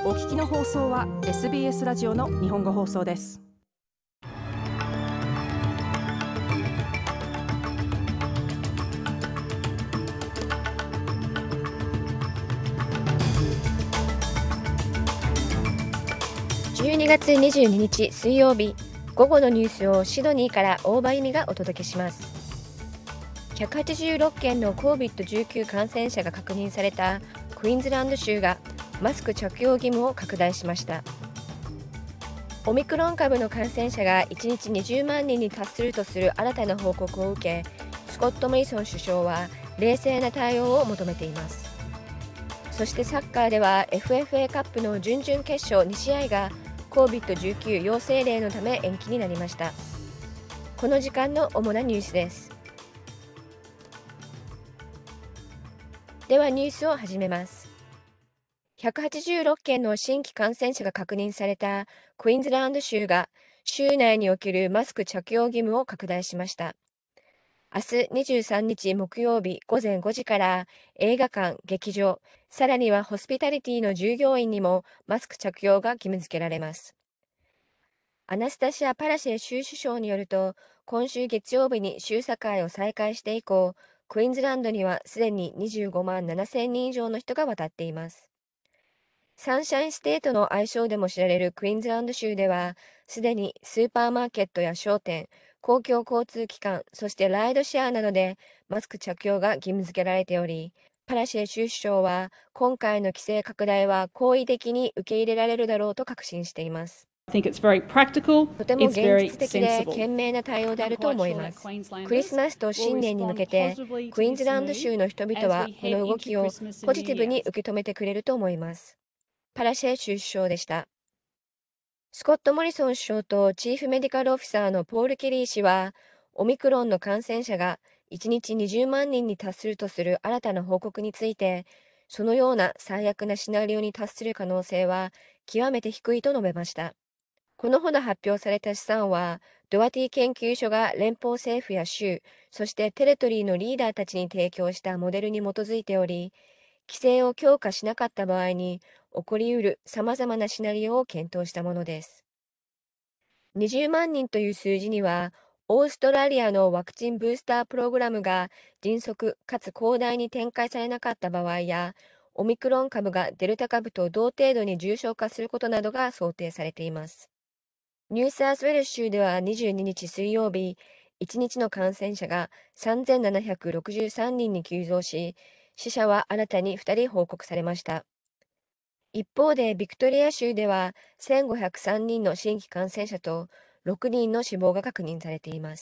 お聞きの放送は SBS ラジオの日本語放送です。 12月22日水曜日、午後のニュースをシドニーから大場由美がお届けします。186件の COVID-19 感染者が確認されたクイーンズランド州がマスク着用義務を拡大しました。オミクロン株の感染者が1日20万人に達するとする新たな報告を受け、スコット・モリソン首相は冷静な対応を求めています。そしてサッカーでは FFA カップの準々決勝2試合が COVID-19 陽性例のため延期になりました。この時間の主なニュースです。ではニュースを始めます。186件の新規感染者が確認されたクイーンズランド州が州内におけるマスク着用義務を拡大しました。明日23日木曜日午前5時から映画館、劇場、さらにはホスピタリティの従業員にもマスク着用が義務付けられます。アナスタシア・パラシェ州首相によると、今週月曜日に州境を再開して以降、クイーンズランドにはすでに25万7千人以上の人が渡っています。サンシャインステートの愛称でも知られるクイーンズランド州では、すでにスーパーマーケットや商店、公共交通機関、そしてライドシェアなどでマスク着用が義務付けられており、パラシェ州首相は今回の規制拡大は好意的に受け入れられるだろうと確信しています。とても現実的で賢明な対応であると思います。クリスマスと新年に向けて、クイーンズランド州の人々はこの動きをポジティブに受け止めてくれると思います。パラシェ州首相でした。スコット・モリソン首相とチーフメディカルオフィサーのポール・ケリー氏は、オミクロンの感染者が1日20万人に達するとする新たな報告について、そのような最悪なシナリオに達する可能性は極めて低いと述べました。このほど発表された試算は、ドアティ研究所が連邦政府や州、そしてテレトリーのリーダーたちに提供したモデルに基づいており、規制を強化しなかった場合に起こりうる様々なシナリオを検討したものです。20万人という数字には、オーストラリアのワクチンブースタープログラムが迅速かつ広大に展開されなかった場合や、オミクロン株がデルタ株と同程度に重症化することなどが想定されています。ニューサウスウェルス州では22日水曜日、1日の感染者が3763人に急増し、死者は新たに2人報告されました。一方でビクトリア州では1503人の新規感染者と6人の死亡が確認されています。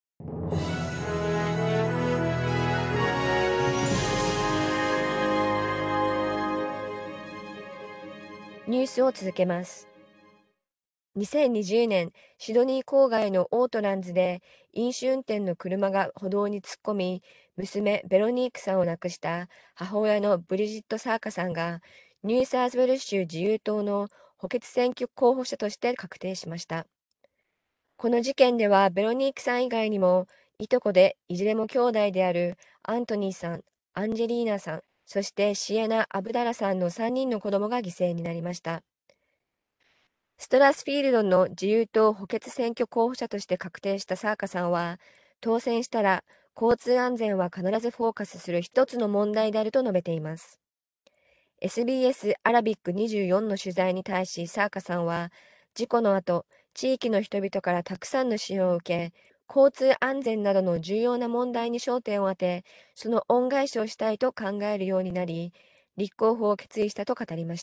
ニュースを続けます。2020年、シドニー郊外のオートランズで飲酒運転の車が歩道に突っ込み、娘ベロニークさんを亡くした母親のブリジット・サーカさんがニューサウスウェルス州自由党の補欠選挙候補者として確定しました。この事件ではベロニークさん以外にも、いとこでいずれも兄弟であるアントニーさん、アンジェリーナさん、そしてシエナ・アブダラさんの3人の子供が犠牲になりました。ストラスフィールドの自由党補欠選挙候補者として確定したサーカさんは、当選したら交通安全は必ずフォーカスする一つの問題であると述べています。SBS アラビック24の取材に対しサーカさんは、事故の後、地域の人々からたくさんの支援を受け、交通安全などの重要な問題に焦点を当て、その恩返しをしたいと考えるようになり、立候補を決意したと語りました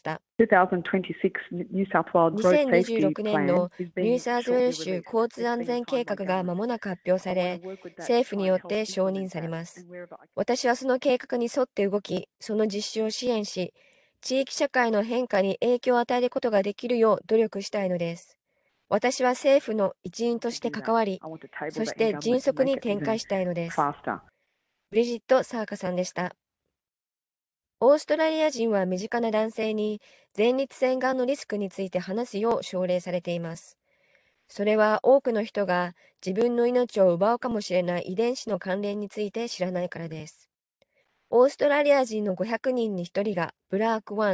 。2026年のニューサウスウェルス州交通安全計画が間もなく発表され、政府によって承認されます。私はその計画に沿って動き、その実施を支援し、地域社会の変化に影響を与えることができるよう努力したいのです。私は政府の一員として関わり、そして迅速に展開したいのです。ブリジット・サーカさんでした。オーストラリア人は身近な男性に前立腺がんのリスクについて話すよう奨励されています。それは多くの人が自分の命を奪うかもしれない遺伝子の関連について知らないからです。オーストラリア人の500人に1人がブラーク1、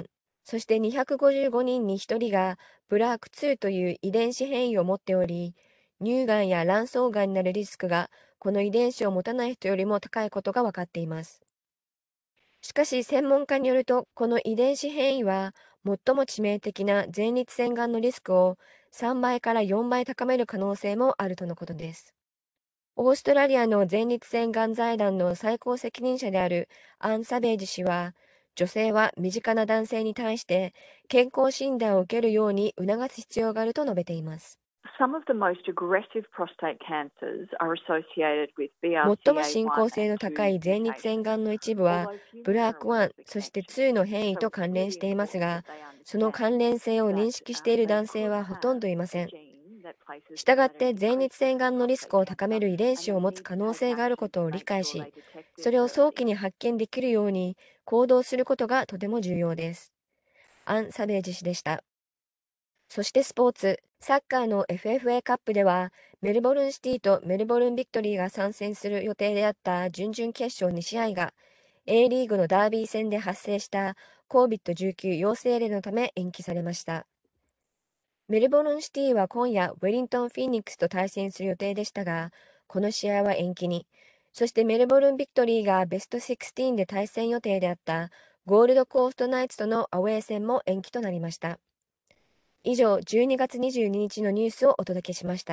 そして255人に1人がブラーク2という遺伝子変異を持っており、乳がんや卵巣がんになるリスクがこの遺伝子を持たない人よりも高いことが分かっています。しかし専門家によると、この遺伝子変異は最も致命的な前立腺がんのリスクを3倍から4倍高める可能性もあるとのことです。オーストラリアの前立腺がん財団の最高責任者であるアン・サベージ氏は、女性は身近な男性に対して健康診断を受けるように促す必要があると述べています。 Some of the most aggressive prostate cancers are associated with 最も進 BRCA1 行性 and の高い 2 前立腺がんの一部は mutations, although ブ few ラ men ー are ク aware 1、 of the そして connection. 2の変異 So と it's 関連 really していますが、 important that they その関 understand 連性を that 認識している they 男性 could はほとん have どいま a せん。 gene that places したがっ genetic て前立 increases 腺 in がんのリス prostate クを高め cancer, る遺伝 and 子 they を持つ need 可 to 能 take 性がある action こ to とを理 make 解 sure し、 they detect そ this れを早期 early. に発見できるように行動することがとても重要です。アン・サベージ氏でした。そしてスポーツ、サッカーの FFA カップでは、メルボルンシティとメルボルンビクトリーが参戦する予定であった準々決勝2試合が、A リーグのダービー戦で発生した COVID-19 陽性例のため延期されました。メルボルンシティは今夜、ウェリントン・フィニックスと対戦する予定でしたが、この試合は延期に。そしてメルボルン・ビクトリーがベスト16で対戦予定であったゴールドコーストナイツとのアウェー戦も延期となりました。以上、12月22日のニュースをお届けしました。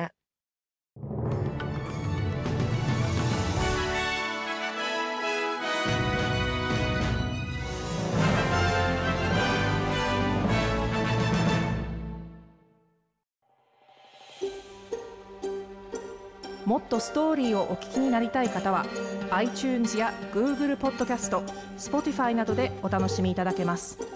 もっとストーリーをお聞きになりたい方は iTunes や Google ポッドキャスト、Spotify などでお楽しみいただけます。